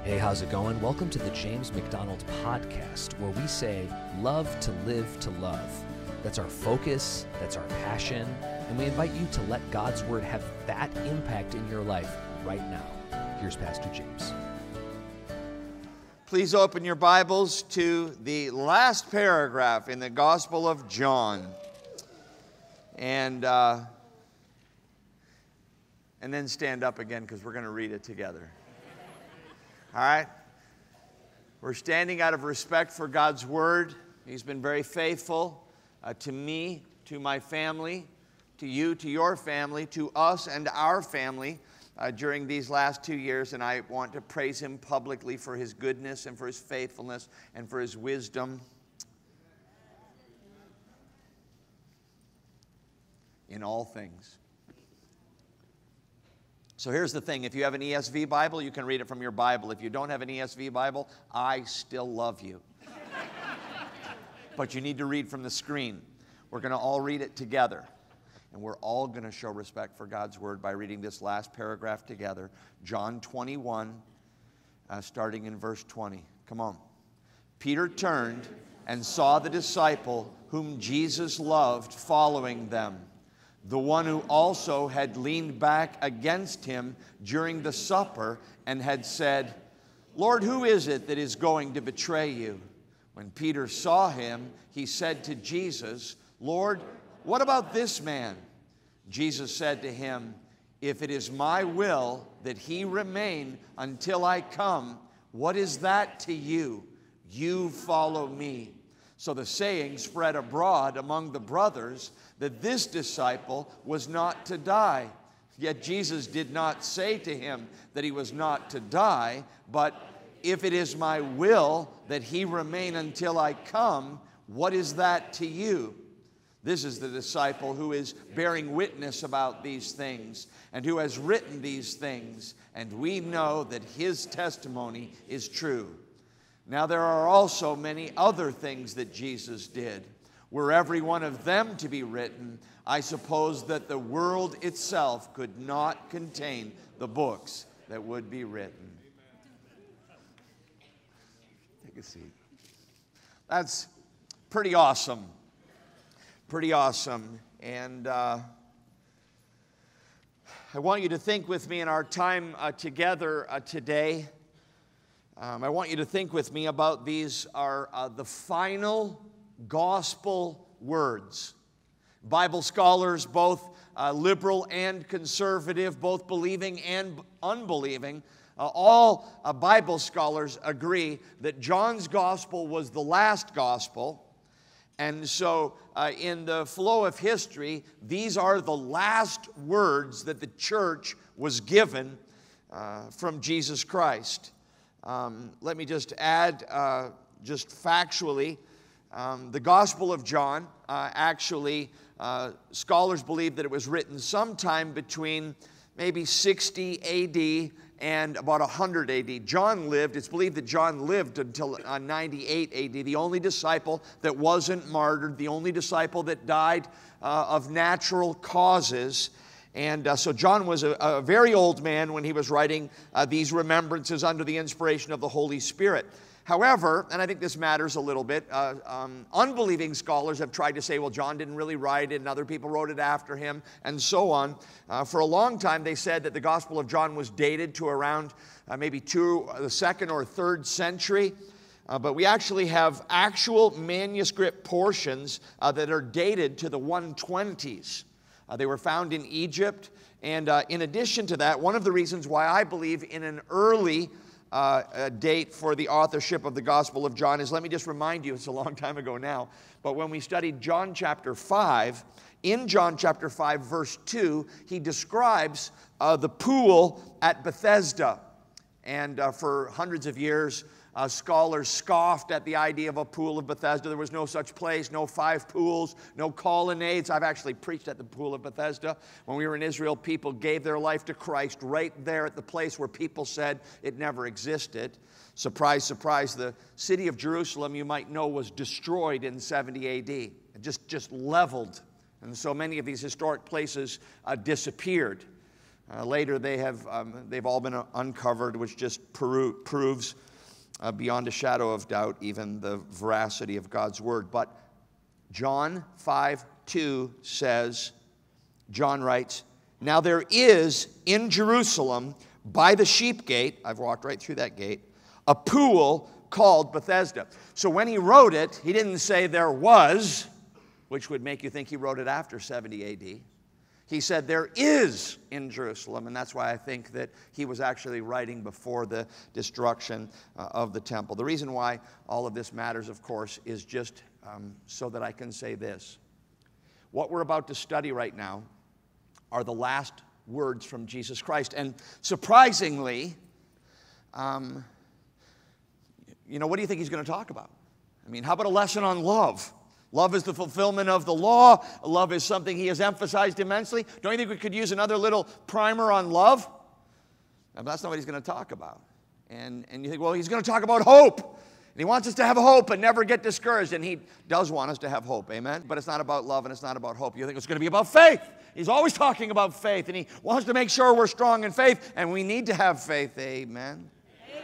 Hey, how's it going? Welcome to the James McDonald Podcast, where we say, love to live to love. That's our focus, that's our passion, and we invite you to let God's Word have that impact in your life right now. Here's Pastor James. Please open your Bibles to the last paragraph in the Gospel of John. And then stand up again because we're going to read it together. All right? We're standing out of respect for God's Word. He's been very faithful to me, to my family, to you, to your family, to us and our family during these last 2 years. And I want to praise Him publicly for His goodness and for His faithfulness and for His wisdom in all things. So here's the thing. If you have an ESV Bible, you can read it from your Bible. If you don't have an ESV Bible, I still love you. But you need to read from the screen. We're going to all read it together. And we're all going to show respect for God's Word by reading this last paragraph together. John 21, starting in verse 20. Come on. Peter turned and saw the disciple whom Jesus loved following them. The one who also had leaned back against him during the supper and had said, Lord, who is it that is going to betray you? When Peter saw him, he said to Jesus, Lord, what about this man? Jesus said to him, if it is my will that he remain until I come, what is that to you? You follow me. So the saying spread abroad among the brothers that this disciple was not to die. Yet Jesus did not say to him that he was not to die, but if it is my will that he remain until I come, what is that to you? This is the disciple who is bearing witness about these things and who has written these things, and we know that his testimony is true. Now there are also many other things that Jesus did. Were every one of them to be written, I suppose that the world itself could not contain the books that would be written. Take a seat. That's pretty awesome. Pretty awesome. And I want you to think with me in our time together today. I want you to think with me about these are the final gospel words. Bible scholars, both liberal and conservative, both believing and unbelieving, all Bible scholars agree that John's gospel was the last gospel. And so in the flow of history, these are the last words that the church was given from Jesus Christ. Let me just add, just factually, the Gospel of John, actually, scholars believe that it was written sometime between maybe 60 A.D. and about 100 A.D. John lived, it's believed that John lived until 98 A.D., the only disciple that wasn't martyred, the only disciple that died of natural causes. And so John was a very old man when he was writing these remembrances under the inspiration of the Holy Spirit. However, and I think this matters a little bit, unbelieving scholars have tried to say, well, John didn't really write it and other people wrote it after him and so on. For a long time, they said that the Gospel of John was dated to around maybe the 2nd or 3rd century. But we actually have actual manuscript portions that are dated to the 120s. They were found in Egypt. And in addition to that, one of the reasons why I believe in an early date for the authorship of the Gospel of John is, let me just remind you, it's a long time ago now, but when we studied John chapter 5, in John chapter 5 verse 2, he describes the pool at Bethesda. And for hundreds of years, scholars scoffed at the idea of a pool of Bethesda. There was no such place, no 5 pools, no colonnades. I've actually preached at the pool of Bethesda. When we were in Israel, people gave their life to Christ right there at the place where people said it never existed. Surprise, surprise, the city of Jerusalem, you might know, was destroyed in 70 A.D. Just leveled. And so many of these historic places disappeared. Later, they've all been uncovered, which just proves beyond a shadow of doubt even the veracity of God's word. But John 5:2 says, John writes, "Now there is in Jerusalem by the sheep gate," I've walked right through that gate, "a pool called Bethesda." So when he wrote it, he didn't say there was, which would make you think he wrote it after 70 AD. He said there is in Jerusalem, and that's why I think that he was actually writing before the destruction of the temple. The reason why all of this matters, of course, is just so that I can say this. What we're about to study right now are the last words from Jesus Christ. And surprisingly, what do you think he's going to talk about? I mean, how about a lesson on love? Love is the fulfillment of the law. Love is something he has emphasized immensely. Don't you think we could use another little primer on love? That's not what he's going to talk about. And you think, well, he's going to talk about hope. And he wants us to have hope and never get discouraged. And he does want us to have hope, amen? But it's not about love and it's not about hope. You think it's going to be about faith. He's always talking about faith. And he wants to make sure we're strong in faith. And we need to have faith, amen? Amen.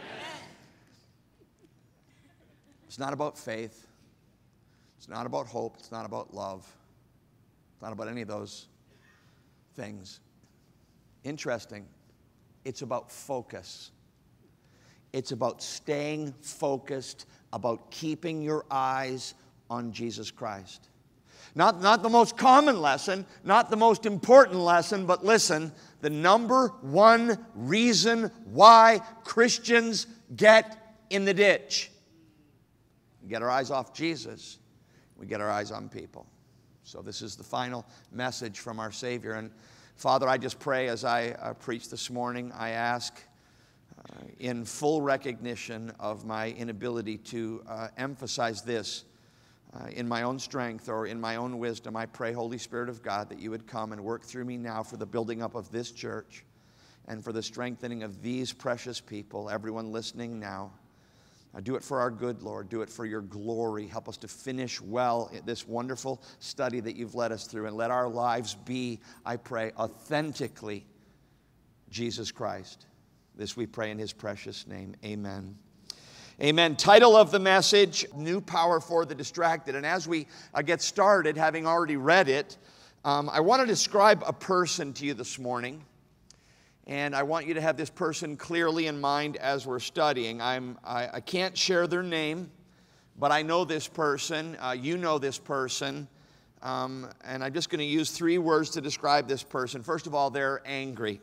It's not about faith. It's not about hope. It's not about love. It's not about any of those things. Interesting. It's about focus. It's about staying focused, about keeping your eyes on Jesus Christ. Not the most common lesson, not the most important lesson, but listen, the number one reason why Christians get in the ditch. We get our eyes off Jesus. We get our eyes on people. So this is the final message from our Savior. And Father, I just pray as I preach this morning, I ask in full recognition of my inability to emphasize this in my own strength or in my own wisdom, I pray, Holy Spirit of God, that you would come and work through me now for the building up of this church and for the strengthening of these precious people, everyone listening now. Do it for our good, Lord. Do it for your glory. Help us to finish well this wonderful study that you've led us through. And let our lives be, I pray, authentically Jesus Christ. This we pray in his precious name. Amen. Amen. Title of the message, New Power for the Distracted. And as we get started, having already read it, I want to describe a person to you this morning. And I want you to have this person clearly in mind as we're studying. I can't share their name, but I know this person. You know this person. And I'm just going to use three words to describe this person. First of all, they're angry.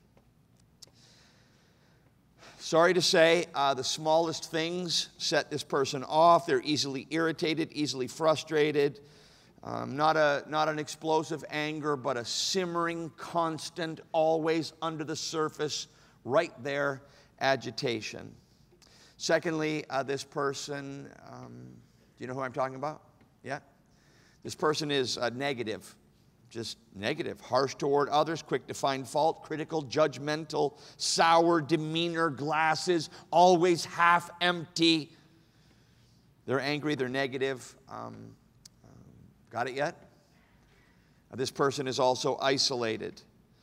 Sorry to say, the smallest things set this person off. They're easily irritated, easily frustrated. Not an explosive anger, but a simmering, constant, always under the surface, right there, agitation. Secondly, this person, do you know who I'm talking about? Yeah? This person is negative, just negative, harsh toward others, quick to find fault, critical, judgmental, sour demeanor, glasses, always half empty. They're angry, they're negative. Got it yet? This person is also isolated.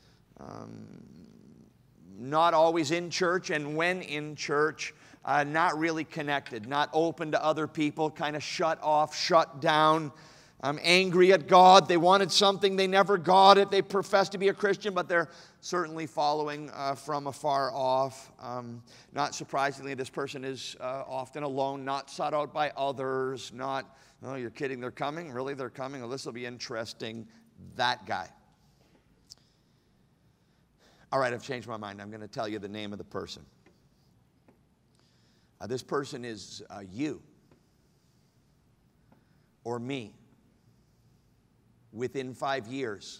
Not always in church, and when in church, not really connected, not open to other people, kind of shut off, shut down. Angry at God. They wanted something, they never got it. They profess to be a Christian, but they're certainly following from afar off. Not surprisingly, this person is often alone, not sought out by others, not, oh, you're kidding, they're coming? Really, they're coming? Well, this will be interesting. That guy. All right, I've changed my mind. I'm going to tell you the name of the person. This person is you or me. Within 5 years,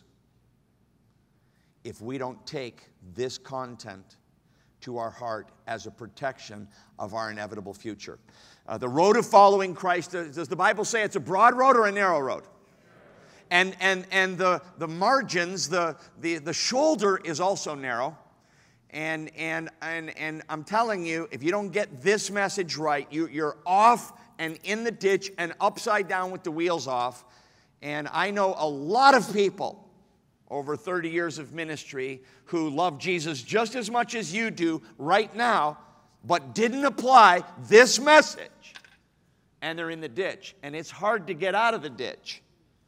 if we don't take this content to our heart as a protection of our inevitable future. The road of following Christ, does the Bible say it's a broad road or a narrow road? And the margins, the shoulder is also narrow. And I'm telling you, if you don't get this message right, you're off and in the ditch and upside down with the wheels off. And I know a lot of people over 30 years of ministry who love Jesus just as much as you do right now, but didn't apply this message, and they're in the ditch. And it's hard to get out of the ditch.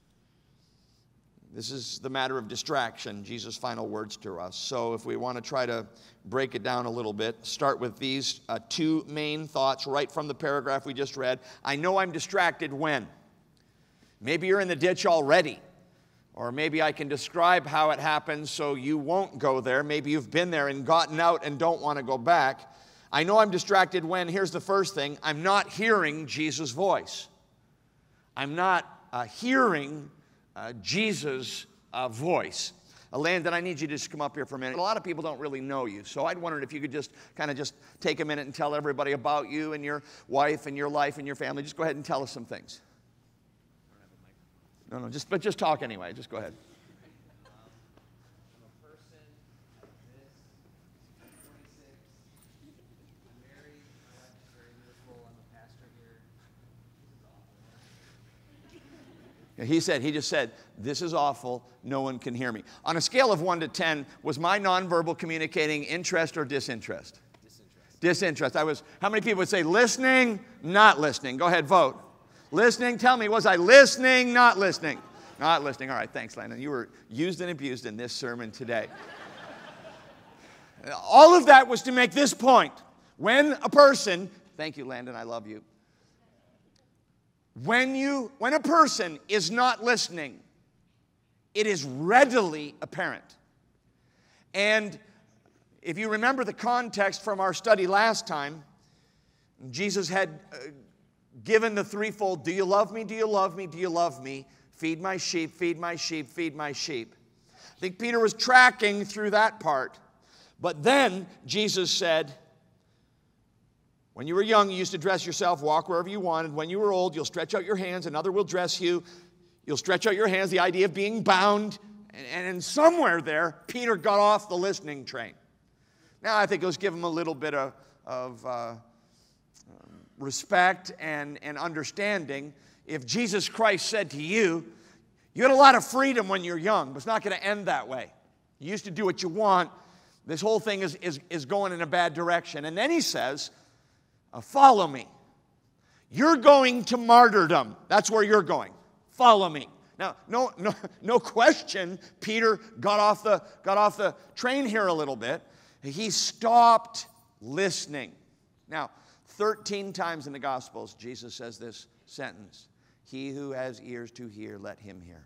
This is the matter of distraction, Jesus' final words to us. So if we want to try to break it down a little bit, start with these two main thoughts right from the paragraph we just read. I know I'm distracted when. Maybe you're in the ditch already. Or maybe I can describe how it happens so you won't go there. Maybe you've been there and gotten out and don't want to go back. I know I'm distracted when, here's the first thing, I'm not hearing Jesus' voice. I'm not hearing Jesus' voice. Landon, I need you to just come up here for a minute. A lot of people don't really know you, so I'd wondered if you could just kind of just take a minute and tell everybody about you and your wife and your life and your family. Just go ahead and tell us some things. No, but just talk anyway. Just go ahead. I'm a person, this, 26, I'm married, my wife is very beautiful, I'm a pastor here. This is awful. He just said, this is awful, no one can hear me. On a scale of 1 to 10, was my nonverbal communicating interest or disinterest? Disinterest. How many people would say listening, not listening? Go ahead, vote. Listening, tell me, was I listening, not listening? Not listening. All right, thanks, Landon. You were used and abused in this sermon today. All of that was to make this point. When a person, thank you, Landon, I love you. When a person is not listening, it is readily apparent. And if you remember the context from our study last time, Jesus had given the threefold, do you love me, do you love me, do you love me? Feed my sheep, feed my sheep, feed my sheep. I think Peter was tracking through that part. But then Jesus said, when you were young, you used to dress yourself, walk wherever you wanted. When you were old, you'll stretch out your hands, another will dress you. You'll stretch out your hands, the idea of being bound. And somewhere there, Peter got off the listening train. Now, I think let's give him a little bit of respect and understanding. If Jesus Christ said to you, you had a lot of freedom when you're young, but it's not going to end that way. You used to do what you want. This whole thing is going in a bad direction. And then he says, follow me. You're going to martyrdom. That's where you're going. Follow me. Now, no question, Peter got off the train here a little bit. He stopped listening. Now, 13 times in the Gospels, Jesus says this sentence, he who has ears to hear, let him hear.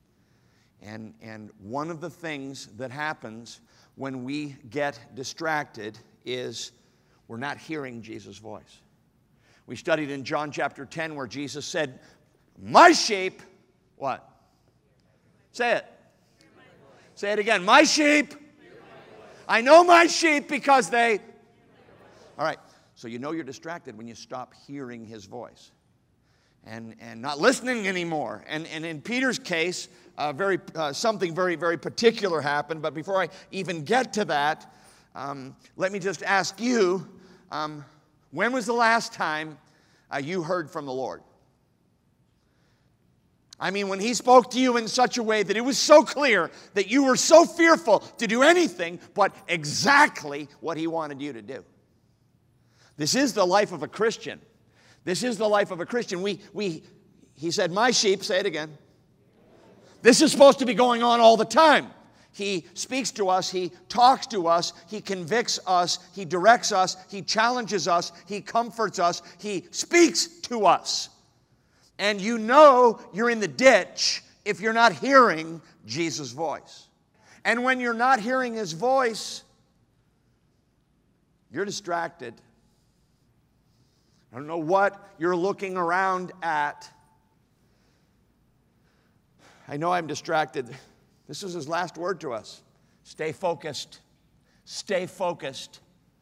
And one of the things that happens when we get distracted is we're not hearing Jesus' voice. We studied in John chapter 10 where Jesus said, my sheep, what? Say it. Say it again. My sheep. I know my sheep because they. All right. So you know you're distracted when you stop hearing his voice and not listening anymore. And in Peter's case, something very, very particular happened. But before I even get to that, let me just ask you, when was the last time you heard from the Lord? I mean, when he spoke to you in such a way that it was so clear that you were so fearful to do anything but exactly what he wanted you to do. This is the life of a Christian. This is the life of a Christian. He said, my sheep, say it again. This is supposed to be going on all the time. He speaks to us, he talks to us, he convicts us, he directs us, he challenges us, he comforts us, he speaks to us. And you know you're in the ditch if you're not hearing Jesus' voice. And when you're not hearing his voice, you're distracted. I don't know what you're looking around at. I know I'm distracted. This is his last word to us. Stay focused. Stay focused.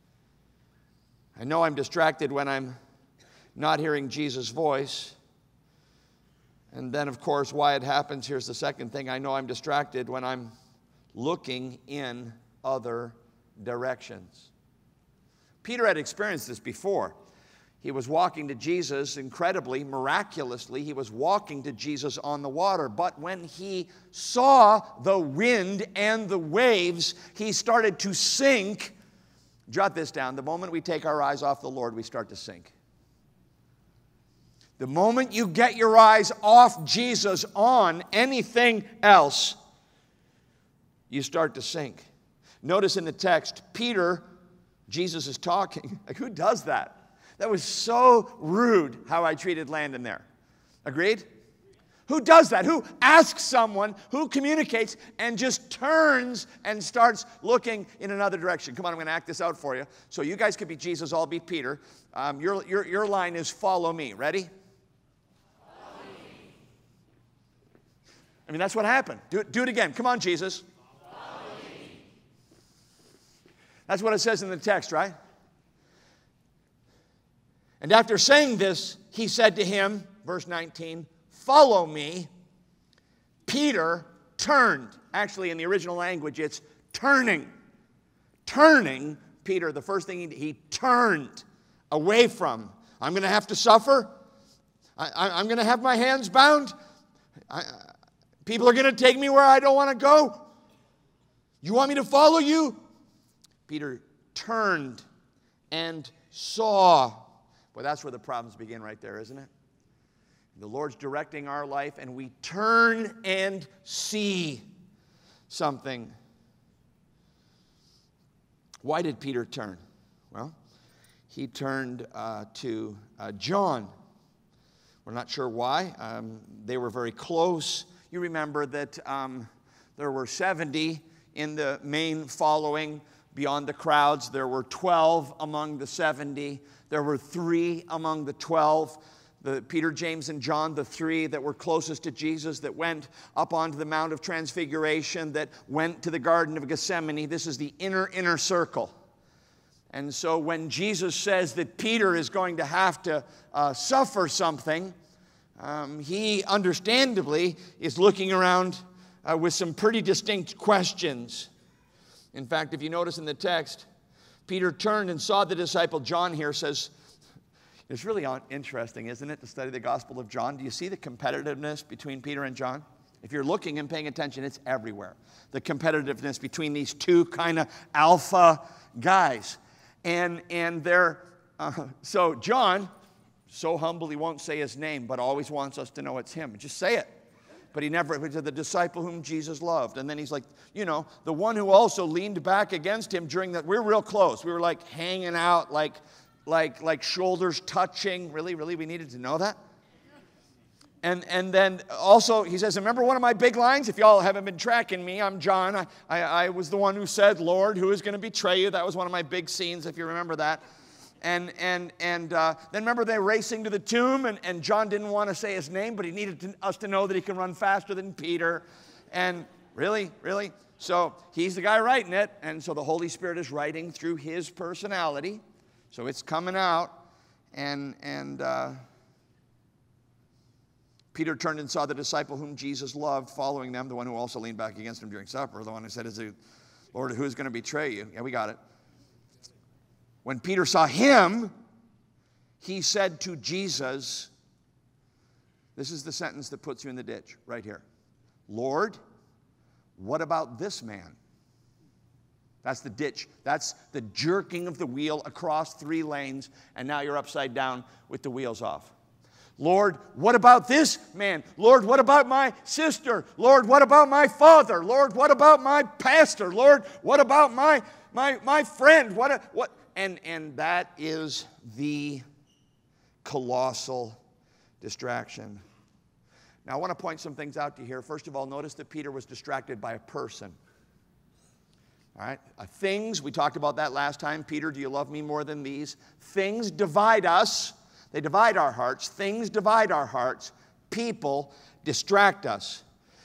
I know I'm distracted when I'm not hearing Jesus' voice. And then, of course, why it happens, here's the second thing. I know I'm distracted when I'm looking in other directions. Peter had experienced this before. He was walking to Jesus, incredibly, miraculously, he was walking to Jesus on the water. But when he saw the wind and the waves, he started to sink. Jot this down. The moment we take our eyes off the Lord, we start to sink. The moment you get your eyes off Jesus on anything else, you start to sink. Notice in the text, Peter, Jesus is talking. Like, who does that? That was so rude how I treated Landon there. Agreed? Who does that? Who asks someone, who communicates, and just turns and starts looking in another direction? Come on, I'm going to act this out for you. So you guys could be Jesus, I'll be Peter. Your line is follow me. Ready? Follow me. I mean, that's what happened. Do it again. Come on, Jesus. Follow me. That's what it says in the text, right? And after saying this, he said to him, verse 19, follow me. Peter turned. Actually, in the original language, it's turning. Turning, Peter, the first thing he turned away from. I'm going to have to suffer. I'm going to have my hands bound. People are going to take me where I don't want to go. You want me to follow you? Peter turned and saw. Well, that's where the problems begin right there, isn't it? The Lord's directing our life, and we turn and see something. Why did Peter turn? Well, he turned to John. We're not sure why. They were very close. You remember that there were 70 in the main following beyond the crowds. There were 12 among the 70. There were 3 among the 12, Peter, James, and John, the 3 that were closest to Jesus, that went up onto the Mount of Transfiguration, that went to the Garden of Gethsemane. This is the inner circle. And so when Jesus says that Peter is going to have to suffer something, he understandably is looking around with some pretty distinct questions. In fact, if you notice in the text, Peter turned and saw the disciple. John here says, it's really interesting, isn't it, to study the Gospel of John? Do you see the competitiveness between Peter and John? If you're looking and paying attention, it's everywhere. The competitiveness between these two kind of alpha guys. And they're, so John, so humble he won't say his name, but always wants us to know it's him. Just say it. But he never, the disciple whom Jesus loved. And then he's like, you know, the one who also leaned back against him during that. We're real close. We were like hanging out, like shoulders touching. Really, we needed to know that. And then also he says, remember one of my big lines? If y'all haven't been tracking me, I'm John. I was the one who said, Lord, who is going to betray you? That was one of my big scenes, if you remember that. And then remember they're racing to the tomb, and John didn't want to say his name, but he needed us to know that he can run faster than Peter. And really? So he's the guy writing it, and so the Holy Spirit is writing through his personality. So it's coming out, and Peter turned and saw the disciple whom Jesus loved following them, the one who also leaned back against him during supper, the one who said, Lord, who is going to betray you? Yeah, we got it. When Peter saw him, he said to Jesus, this is the sentence that puts you in the ditch right here. Lord, what about this man? That's the ditch. That's the jerking of the wheel across 3 lanes, and now you're upside down with the wheels off. Lord, what about this man? Lord, what about my sister? Lord, what about my father? Lord, what about my pastor? Lord, what about my friend? What? And that is the colossal distraction. Now, I want to point some things out to you here. First of all, notice that Peter was distracted by a person. All right? Things, we talked about that last time. Peter, do you love me more than these? Things divide us. They divide our hearts. Things divide our hearts. People distract us.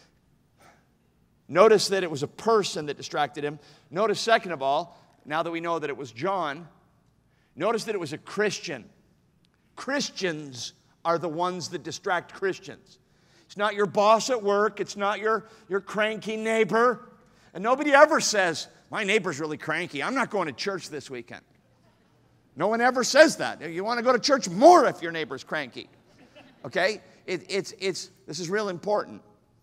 Notice that it was a person that distracted him. Notice, second of all, now that we know that it was John, notice that it was a Christian. Christians are the ones that distract Christians. It's not your boss at work. It's not your cranky neighbor. And nobody ever says, my neighbor's really cranky. I'm not going to church this weekend. No one ever says that. You want to go to church more if your neighbor's cranky. Okay? This is real important.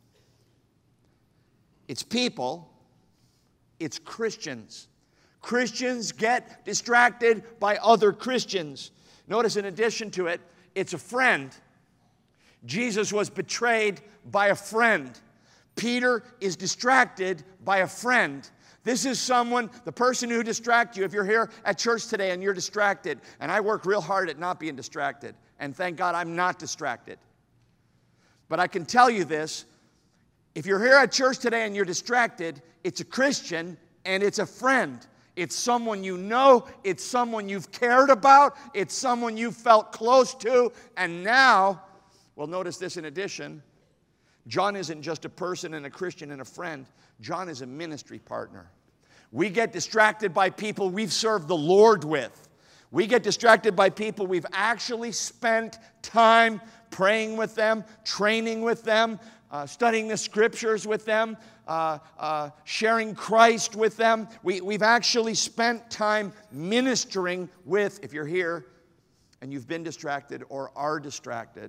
It's people. It's Christians. Christians get distracted by other Christians. Notice in addition to it, it's a friend. Jesus was betrayed by a friend. Peter is distracted by a friend. This is someone, the person who distracts you. If you're here at church today and you're distracted, and I work real hard at not being distracted, and thank God I'm not distracted. But I can tell you this, if you're here at church today and you're distracted, it's a Christian and it's a friend. It's someone you know, it's someone you've cared about, it's someone you've felt close to, and now, well, notice this in addition, John isn't just a person and a Christian and a friend. John is a ministry partner. We get distracted by people we've served the Lord with. We get distracted by people we've actually spent time praying with them, training with them, studying the scriptures with them, sharing Christ with them. We've actually spent time ministering with, if you're here and you've been distracted or are distracted.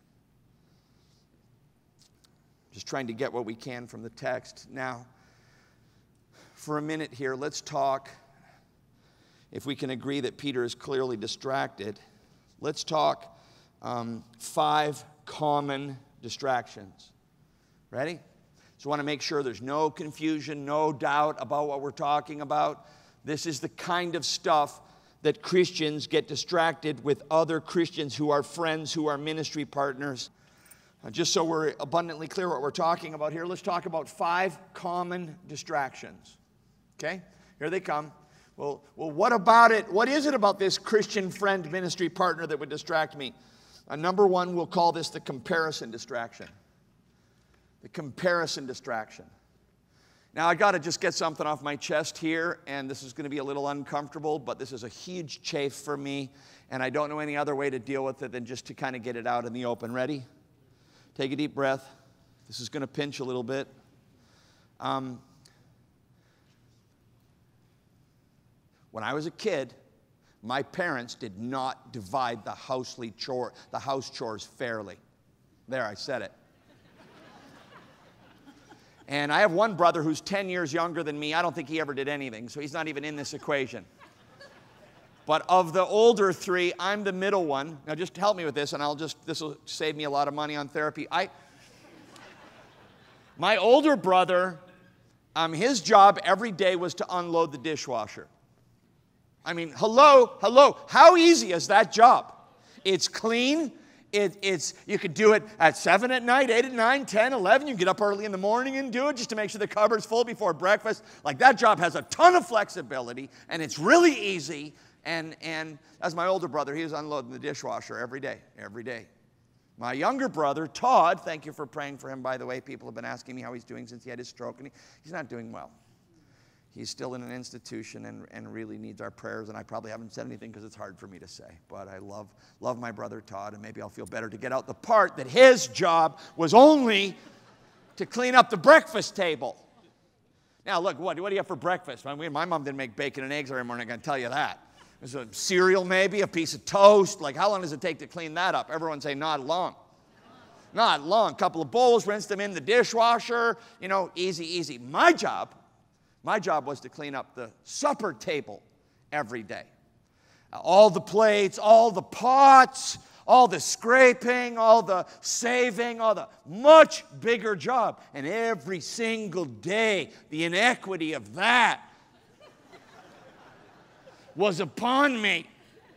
Just trying to get what we can from the text. Now, for a minute here, let's talk, if we can agree that Peter is clearly distracted, let's talk 5 common distractions. Ready? So I want to make sure there's no confusion, no doubt about what we're talking about. This is the kind of stuff that Christians get distracted with other Christians who are friends, who are ministry partners. Just so we're abundantly clear what we're talking about here, let's talk about 5 common distractions. Okay? Here they come. Well, what about it? What is it about this Christian friend ministry partner that would distract me? Number 1, we'll call this the comparison distraction. The comparison distraction. Now, I got to just get something off my chest here, and this is going to be a little uncomfortable, but this is a huge chafe for me, and I don't know any other way to deal with it than just to kind of get it out in the open. Ready? Take a deep breath. This is going to pinch a little bit. When I was a kid, my parents did not divide the house chores fairly. There, I said it. And I have one brother who's 10 years younger than me. I don't think he ever did anything, so he's not even in this equation. But of the older 3, I'm the middle one. Now just help me with this, and this will save me a lot of money on therapy. My older brother, his job every day was to unload the dishwasher. I mean, hello, how easy is that job? It's clean. You could do it at 7 at night, 8 at 9, 10, 11. You can get up early in the morning and do it just to make sure the cupboard's full before breakfast. Like, that job has a ton of flexibility, and it's really easy. And as my older brother, he was unloading the dishwasher every day. My younger brother, Todd, thank you for praying for him, by the way. People have been asking me how he's doing since he had his stroke, and he's not doing well. He's still in an institution and really needs our prayers, and I probably haven't said anything because it's hard for me to say. But I love my brother Todd, and maybe I'll feel better to get out the part that his job was only to clean up the breakfast table. Now, look, what do you have for breakfast? My mom didn't make bacon and eggs every morning, I can tell you that. There's a cereal maybe, a piece of toast. Like, how long does it take to clean that up? Everyone say, not long. Not long. Couple of bowls, rinse them in the dishwasher. Easy. My job was to clean up the supper table every day. All the plates, all the pots, all the scraping, all the saving, all the much bigger job. And every single day, the inequity of that was upon me.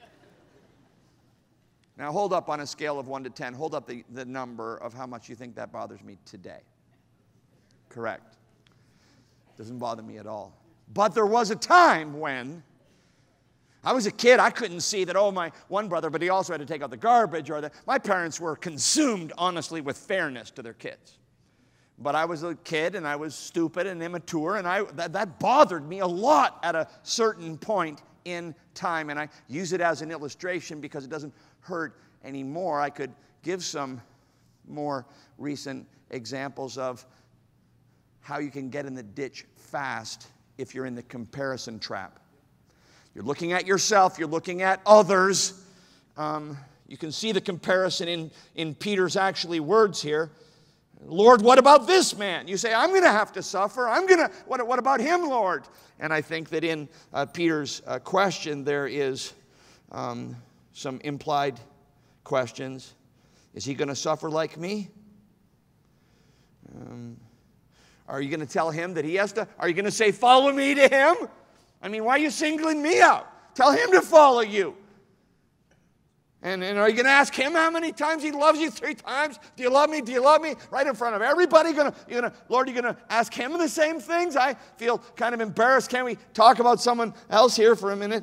Now hold up on a scale of 1 to 10. Hold up the number of how much you think that bothers me today. Correct. Doesn't bother me at all. But there was a time when I was a kid, I couldn't see that, my one brother, but he also had to take out the garbage. My parents were consumed, honestly, with fairness to their kids. But I was a kid, and I was stupid and immature, and that bothered me a lot at a certain point in time. And I use it as an illustration because it doesn't hurt anymore. I could give some more recent examples of how you can get in the ditch fast if you're in the comparison trap. You're looking at yourself. You're looking at others. You can see the comparison in Peter's actually words here. Lord, what about this man? You say, I'm going to have to suffer. What about him, Lord? And I think that in Peter's question there is some implied questions. Is he going to suffer like me? Are you going to tell him that he has to? Are you going to say, follow me to him? I mean, why are you singling me out? Tell him to follow you. And are you going to ask him how many times he loves you? 3 times? Do you love me? Do you love me? Right in front of everybody. Lord, are you going to ask him the same things? I feel kind of embarrassed. Can we talk about someone else here for a minute?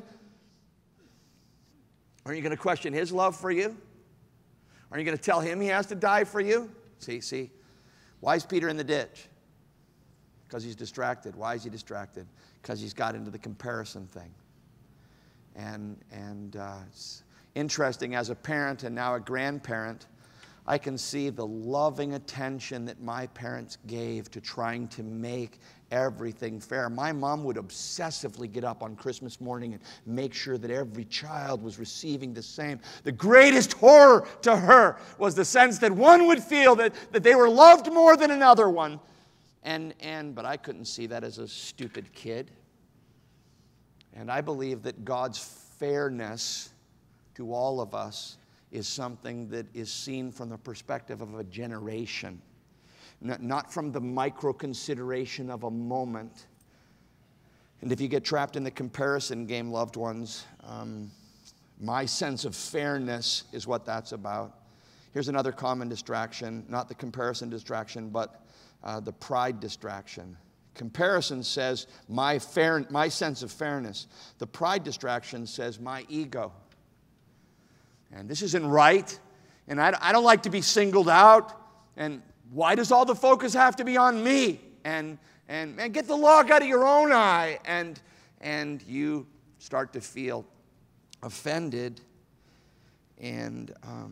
Are you going to question his love for you? Are you going to tell him he has to die for you? See. Why is Peter in the ditch? Because he's distracted. Why is he distracted? Because he's got into the comparison thing. And it's interesting, as a parent and now a grandparent, I can see the loving attention that my parents gave to trying to make everything fair. My mom would obsessively get up on Christmas morning and make sure that every child was receiving the same. The greatest horror to her was the sense that one would feel that they were loved more than another one. But I couldn't see that as a stupid kid. And I believe that God's fairness to all of us is something that is seen from the perspective of a generation, not from the micro consideration of a moment. And if you get trapped in the comparison game, loved ones, my sense of fairness is what that's about. Here's another common distraction, not the comparison distraction, but the pride distraction. Comparison says my sense of fairness. The pride distraction says my ego. And this isn't right. And I don't like to be singled out. And why does all the focus have to be on me? And get the log out of your own eye. And you start to feel offended. And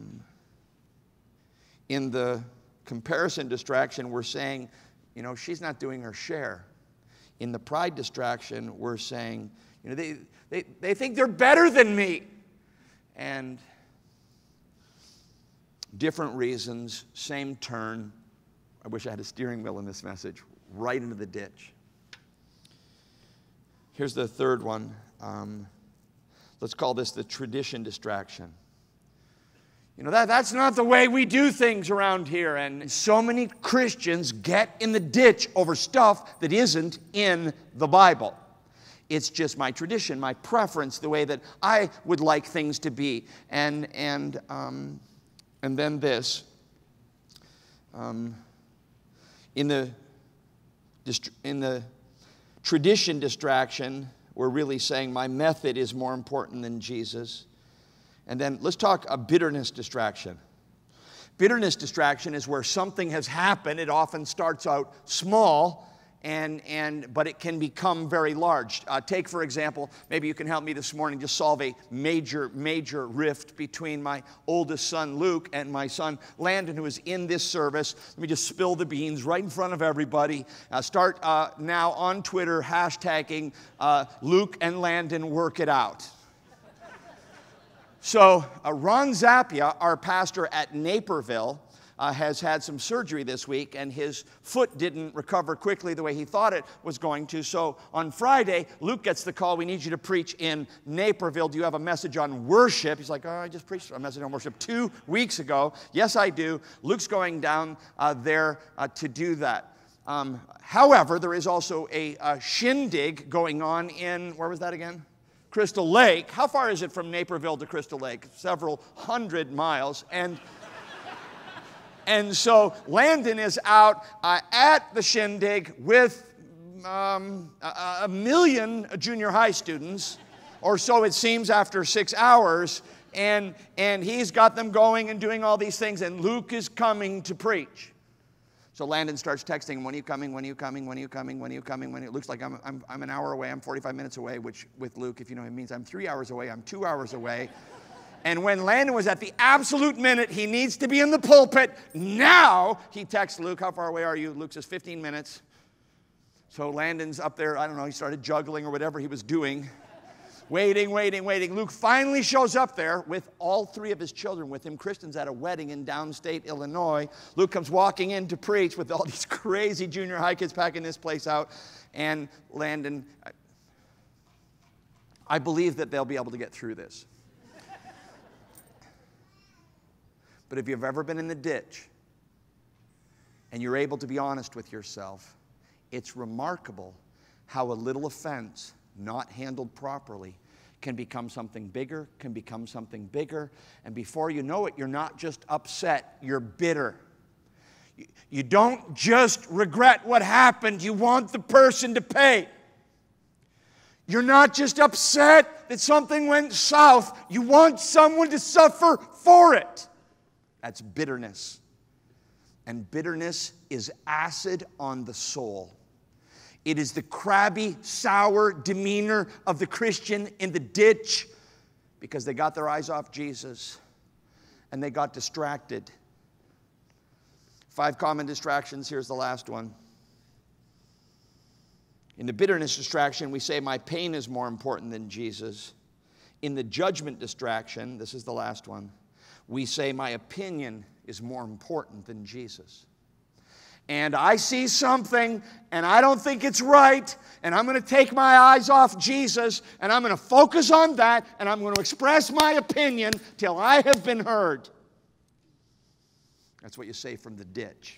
in the comparison distraction, we're saying, she's not doing her share. In the pride distraction, we're saying, they think they're better than me. And different reasons, same turn. I wish I had a steering wheel in this message. Right into the ditch. Here's the third one. Let's call this the tradition distraction. That's not the way we do things around here. And so many Christians get in the ditch over stuff that isn't in the Bible. It's just my tradition, my preference, the way that I would like things to be. And then this. In the tradition distraction, we're really saying my method is more important than Jesus. And then let's talk a bitterness distraction. Bitterness distraction is where something has happened. It often starts out small, but it can become very large. Take, for example, maybe you can help me this morning just solve a major rift between my oldest son, Luke, and my son, Landon, who is in this service. Let me just spill the beans right in front of everybody. Start now on Twitter, hashtagging Luke and Landon work it out. So Ron Zappia, our pastor at Naperville, has had some surgery this week, and his foot didn't recover quickly the way he thought it was going to. So on Friday, Luke gets the call, we need you to preach in Naperville. Do you have a message on worship? He's like, I just preached a message on worship 2 weeks ago. Yes, I do. Luke's going down there to do that. However, there is also a shindig going on in, where was that again? Crystal Lake. How far is it from Naperville to Crystal Lake? Several hundred miles. And so Landon is out at the shindig with a million junior high students, or so it seems after 6 hours, and he's got them going and doing all these things, and Luke is coming to preach. So Landon starts texting, when are you coming, when are you coming, when are you coming, when are you coming, when it looks like I'm an hour away, I'm 45 minutes away, which with Luke, if you know what it means, I'm 3 hours away, I'm 2 hours away. And when Landon was at the absolute minute he needs to be in the pulpit, now he texts Luke, how far away are you? Luke says 15 minutes. So Landon's up there, I don't know, he started juggling or whatever he was doing. Waiting. Luke finally shows up there with all 3 of his children with him. Kristen's at a wedding in downstate Illinois. Luke comes walking in to preach with all these crazy junior high kids packing this place out. And Landon, I believe that they'll be able to get through this. But if you've ever been in the ditch and you're able to be honest with yourself, it's remarkable how a little offense not handled properly can become something bigger, and before you know it, you're not just upset, you're bitter. You don't just regret what happened, you want the person to pay. You're not just upset that something went south, you want someone to suffer for it. That's bitterness. And bitterness is acid on the soul. It is the crabby, sour demeanor of the Christian in the ditch because they got their eyes off Jesus and they got distracted. 5 common distractions. Here's the last one. In the bitterness distraction, we say, my pain is more important than Jesus. In the judgment distraction, this is the last one, we say, my opinion is more important than Jesus. And I see something, and I don't think it's right, and I'm going to take my eyes off Jesus, and I'm going to focus on that, and I'm going to express my opinion till I have been heard. That's what you say from the ditch.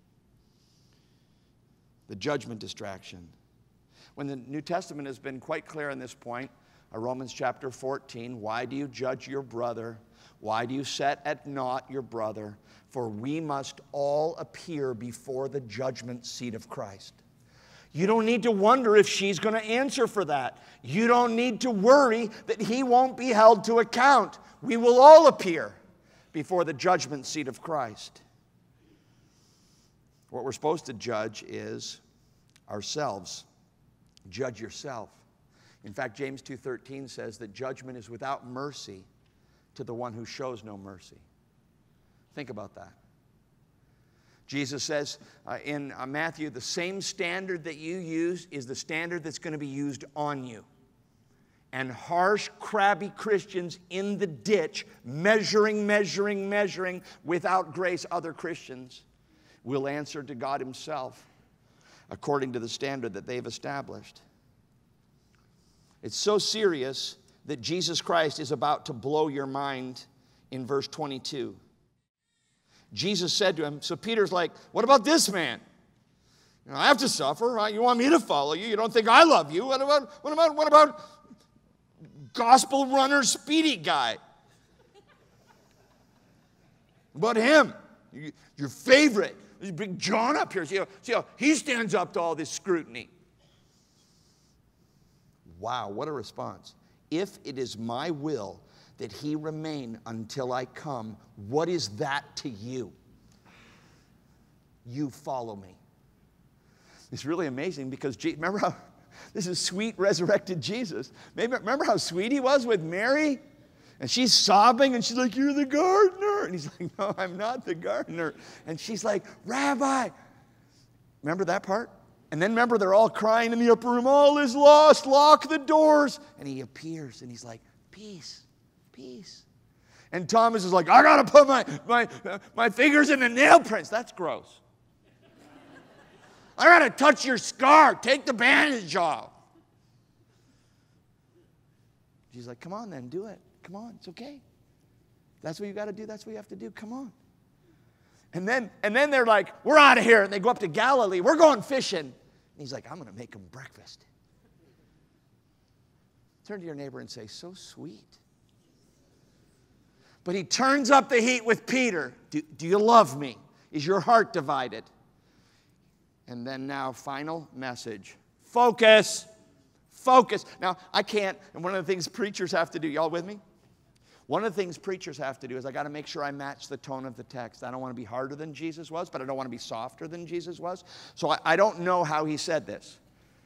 The judgment distraction. When the New Testament has been quite clear on this point, Romans chapter 14, why do you judge your brother? Why do you set at naught your brother? For we must all appear before the judgment seat of Christ. You don't need to wonder if she's going to answer for that. You don't need to worry that he won't be held to account. We will all appear before the judgment seat of Christ. What we're supposed to judge is ourselves. Judge yourself. In fact, James 2:13 says that judgment is without mercy to the one who shows no mercy. Think about that. Jesus says in Matthew, the same standard that you use is the standard that's going to be used on you. And harsh, crabby Christians in the ditch, measuring without grace other Christians, will answer to God himself according to the standard that they've established. It's so serious that Jesus Christ is about to blow your mind in verse 22. Jesus said to him, so Peter's like, what about this man? You know, I have to suffer, right? You want me to follow you? You don't think I love you? What about gospel runner speedy guy? What about him? Your favorite. Bring John up here. See how he stands up to all this scrutiny. Wow, what a response. If it is my will that he remain until I come, what is that to you? You follow me. It's really amazing because remember how this is sweet resurrected Jesus. Remember how sweet he was with Mary? And she's sobbing and she's like, you're the gardener. And he's like, no, I'm not the gardener. And she's like, Rabbi. Remember that part? And then remember they're all crying in the upper room, all is lost, lock the doors. And he appears and he's like, peace. Peace. And Thomas is like, I got to put my fingers in the nail prints. That's gross. I got to touch your scar. Take the bandage off. She's like, come on then, do it. Come on, it's okay. That's what you got to do. That's what you have to do. Come on. And then they're like, we're out of here. And they go up to Galilee. We're going fishing. And he's like, I'm going to make them breakfast. Turn to your neighbor and say, so sweet. But he turns up the heat with Peter. Do you love me? Is your heart divided? And then now, final message. Focus. Focus. Now, I can't, and one of the things preachers have to do, y'all with me? One of the things preachers have to do is I got to make sure I match the tone of the text. I don't want to be harder than Jesus was, but I don't want to be softer than Jesus was. So I don't know how he said this.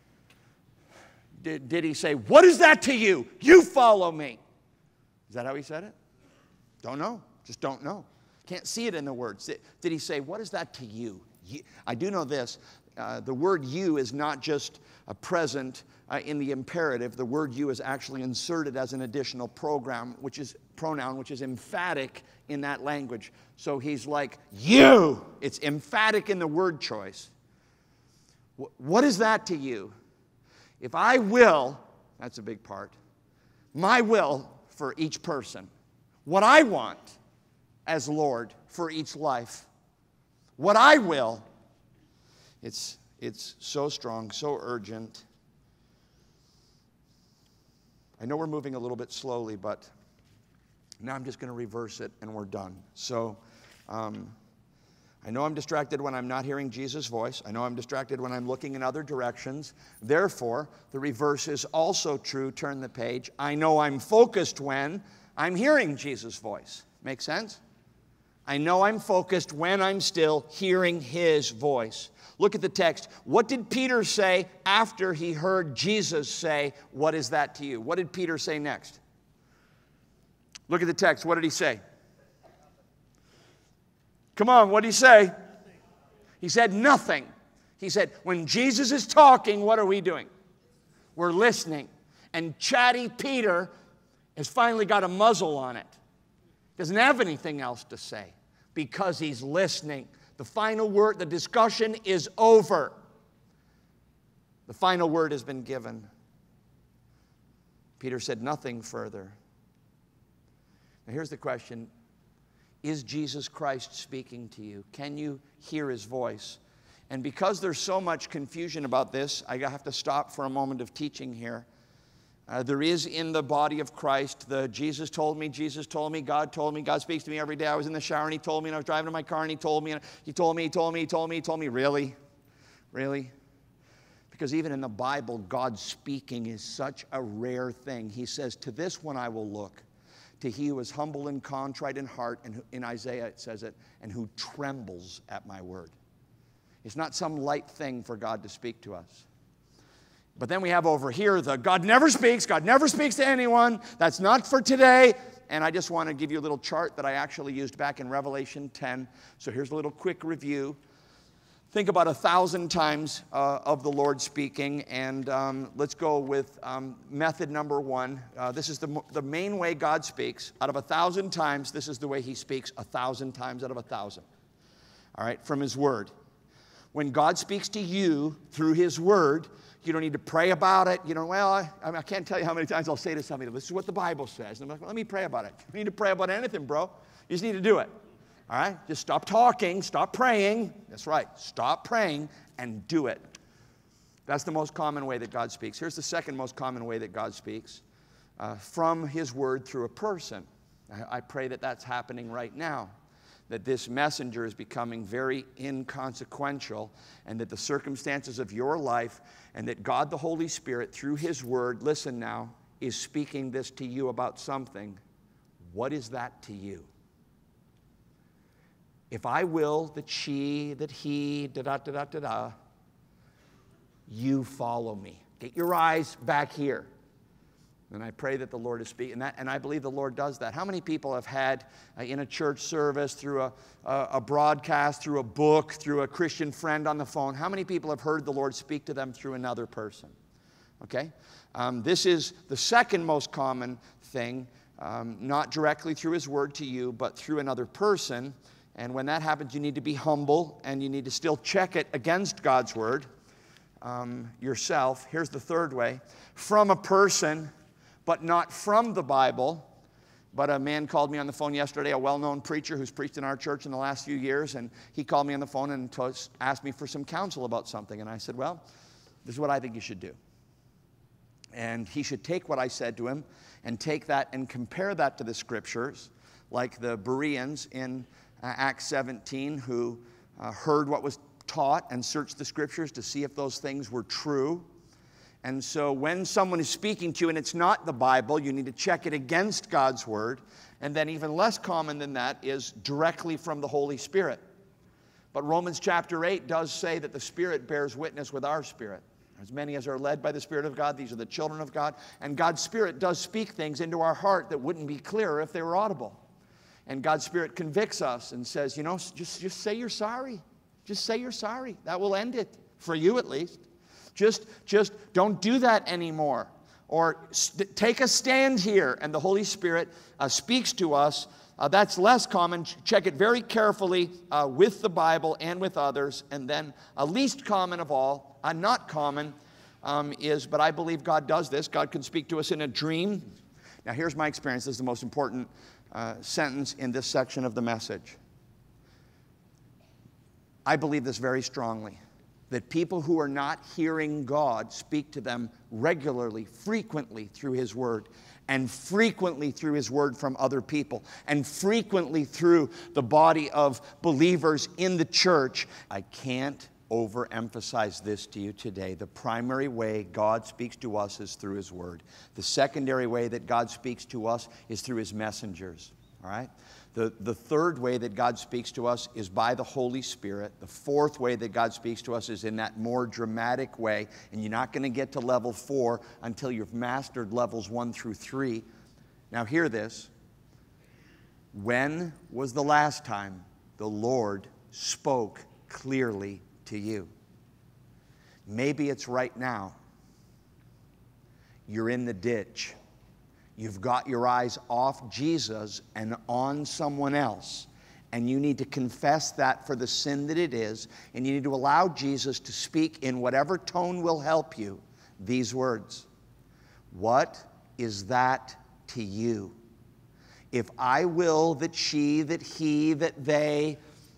Did he say, what is that to you? You follow me. Is that how he said it? Don't know. Just don't know. Can't see it in the words. Did he say, what is that to you? I do know this. The word you is not just a present in the imperative, the word you is actually inserted as an additional pronoun, which is emphatic in that language. So he's like, you. It's emphatic in the word choice. What is that to you? If I will, that's a big part, my will for each person, what I want as Lord for each life, what I will, it's so strong, so urgent. I know we're moving a little bit slowly, but now I'm just going to reverse it and we're done. So I know I'm distracted when I'm not hearing Jesus' voice. I know I'm distracted when I'm looking in other directions. Therefore, the reverse is also true. Turn the page. I know I'm focused when I'm hearing Jesus' voice. Make sense? I know I'm focused when I'm still hearing His voice. Look at the text. What did Peter say after he heard Jesus say, what is that to you? What did Peter say next? Look at the text. What did he say? Come on, what did he say? He said nothing. He said, when Jesus is talking, what are we doing? We're listening. And chatty Peter has finally got a muzzle on it. Doesn't have anything else to say because he's listening. The final word, the discussion is over. The final word has been given. Peter said nothing further. Now here's the question. Is Jesus Christ speaking to you? Can you hear His voice? And because there's so much confusion about this, I have to stop for a moment of teaching here. There is in the body of Christ the Jesus told me, God speaks to me every day. I was in the shower and He told me, and I was driving in my car and He told me, He told me. Really? Really? Because even in the Bible, God speaking is such a rare thing. He says, to this one I will look. To he who is humble and contrite in heart, and in Isaiah it says it, and who trembles at my word. It's not some light thing for God to speak to us. But then we have over here the God never speaks to anyone. That's not for today. And I just want to give you a little chart that I actually used back in Revelation 10. So here's a little quick review. Think about 1,000 times of the Lord speaking, and let's go with method number one. This is the main way God speaks. Out of 1,000 times, this is the way He speaks 1,000 times out of 1,000. All right, from His Word. When God speaks to you through His Word, you don't need to pray about it. You know, well, I can't tell you how many times I'll say to somebody, this is what the Bible says. And I'm like, well, let me pray about it. You don't need to pray about anything, bro. You just need to do it. All right? Just stop talking, stop praying. That's right. Stop praying and do it. That's the most common way that God speaks. Here's the second most common way that God speaks. From His Word through a person. I pray that that's happening right now. That this messenger is becoming very inconsequential, and that the circumstances of your life, and that God the Holy Spirit through His Word, listen now, is speaking this to you about something. What is that to you? If I will, that she, that he, you follow me. Get your eyes back here. And I pray that the Lord is speaking, and I believe the Lord does that. How many people have had in a church service, through a broadcast, through a book, through a Christian friend on the phone, how many people have heard the Lord speak to them through another person? Okay? This is the second most common thing, not directly through His Word to you, but through another person. And when that happens, you need to be humble, and you need to still check it against God's Word yourself. Here's the third way. From a person, but not from the Bible. But a man called me on the phone yesterday, a well-known preacher who's preached in our church in the last few years, and he called me on the phone and asked me for some counsel about something. And I said, well, this is what I think you should do. And he should take what I said to him and take that and compare that to the Scriptures, like the Bereans in Acts 17, who heard what was taught and searched the Scriptures to see if those things were true. And so when someone is speaking to you and it's not the Bible, you need to check it against God's Word. And then even less common than that is directly from the Holy Spirit. But Romans chapter 8 does say that the Spirit bears witness with our spirit. As many as are led by the Spirit of God, these are the children of God. And God's Spirit does speak things into our heart that wouldn't be clearer if they were audible. And God's Spirit convicts us and says, you know, just say you're sorry. Just say you're sorry. That will end it, for you at least. Just don't do that anymore. Or take a stand here, and the Holy Spirit speaks to us. That's less common. Check it very carefully with the Bible and with others. And then least common of all, not common, is, but I believe God does this. God can speak to us in a dream. Now here's my experience. This is the most important sentence in this section of the message. I believe this very strongly, that people who are not hearing God speak to them regularly, frequently through His Word, and frequently through His Word from other people, and frequently through the body of believers in the church. I can't overemphasize this to you today. The primary way God speaks to us is through His Word. The secondary way that God speaks to us is through His messengers. All right? The third way that God speaks to us is by the Holy Spirit. The fourth way that God speaks to us is in that more dramatic way. And you're not going to get to level 4 until you've mastered levels 1 through 3. Now hear this. When was the last time the Lord spoke clearly to you? Maybe it's right now. You're in the ditch. You've got your eyes off Jesus and on someone else. And you need to confess that for the sin that it is. And you need to allow Jesus to speak in whatever tone will help you these words. What is that to you? If I will that she, that he, that they,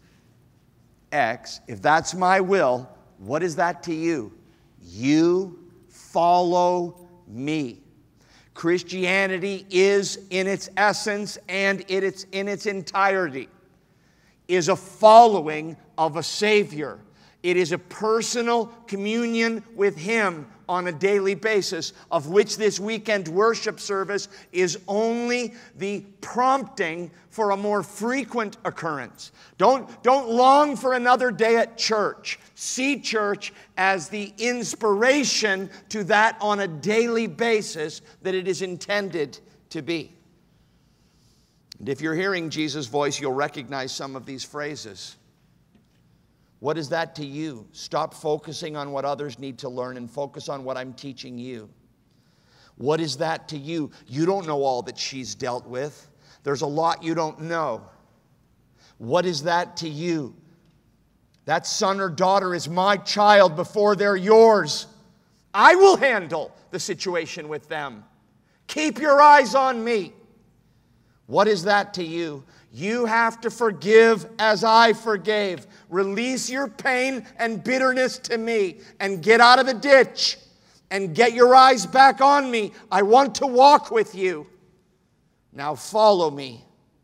X, if that's my will, what is that to you? You follow me. Christianity is in its essence and in its entirety is a following of a Savior. It is a personal communion with Him on a daily basis, of which this weekend worship service is only the prompting for a more frequent occurrence. Don't long for another day at church. See church as the inspiration to that on a daily basis that it is intended to be. And if you're hearing Jesus' voice, you'll recognize some of these phrases. What is that to you? Stop focusing on what others need to learn and focus on what I'm teaching you. What is that to you? You don't know all that she's dealt with. There's a lot you don't know. What is that to you? That son or daughter is my child before they're yours. I will handle the situation with them. Keep your eyes on me. What is that to you? You have to forgive as I forgave. Release your pain and bitterness to me and get out of the ditch and get your eyes back on me. I want to walk with you. Now follow me.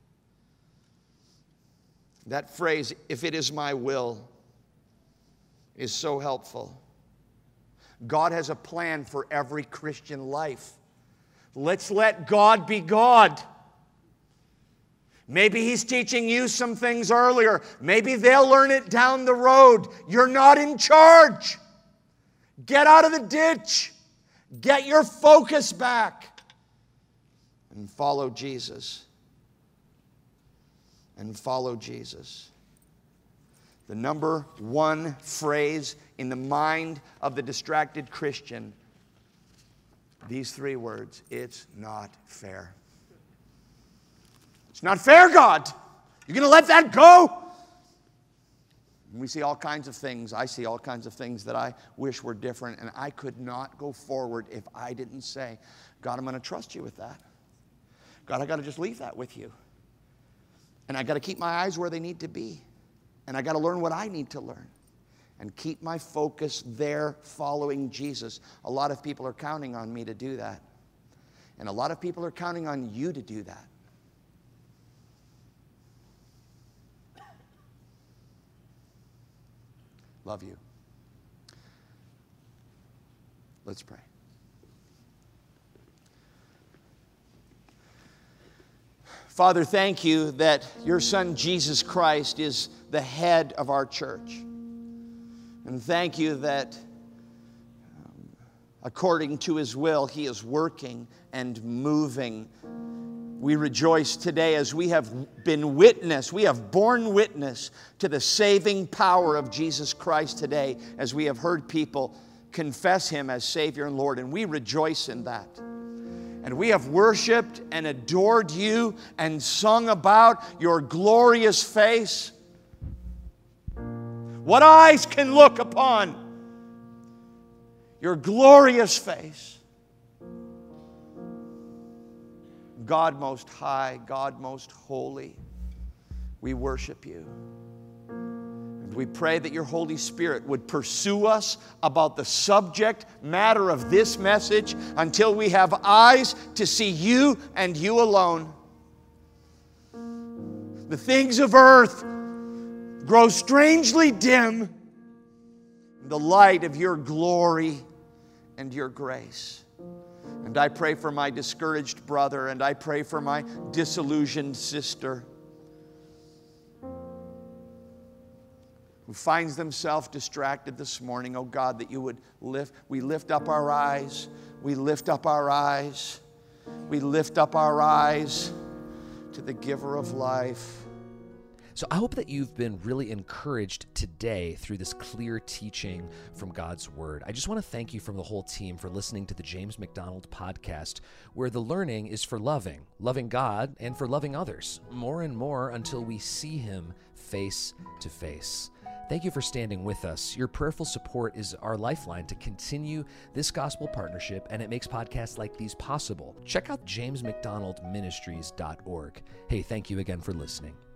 That phrase, if it is my will, is so helpful. God has a plan for every Christian life. Let's let God be God. Maybe He's teaching you some things earlier. Maybe they'll learn it down the road. You're not in charge. Get out of the ditch. Get your focus back. And follow Jesus. And follow Jesus. The number one phrase in the mind of the distracted Christian, these three words: it's not fair. It's not fair, God. You're going to let that go? And we see all kinds of things. I see all kinds of things that I wish were different, and I could not go forward if I didn't say, God, I'm going to trust you with that. God, I got to just leave that with you. And I got to keep my eyes where they need to be. And I got to learn what I need to learn. And keep my focus there following Jesus. A lot of people are counting on me to do that. And a lot of people are counting on you to do that. Love you. Let's pray. Father, thank you that your Son Jesus Christ is the head of our church. And thank you that according to His will, He is working and moving. We rejoice today as we have been witness, we have borne witness to the saving power of Jesus Christ today, as we have heard people confess Him as Savior and Lord, and we rejoice in that. And we have worshiped and adored You and sung about Your glorious face. What eyes can look upon Your glorious face? God most high, God most holy, we worship You. And we pray that Your Holy Spirit would pursue us about the subject matter of this message until we have eyes to see You and You alone. The things of earth grow strangely dim in the light of Your glory and Your grace. And I pray for my discouraged brother, and I pray for my disillusioned sister who finds themselves distracted this morning. Oh God, that You would we lift up our eyes, we lift up our eyes, we lift up our eyes to the giver of life. So I hope that you've been really encouraged today through this clear teaching from God's Word. I just want to thank you from the whole team for listening to the James MacDonald podcast, where the learning is for loving God and for loving others, more and more until we see Him face to face. Thank you for standing with us. Your prayerful support is our lifeline to continue this gospel partnership, and it makes podcasts like these possible. Check out jamesmcdonaldministries.org. Hey, thank you again for listening.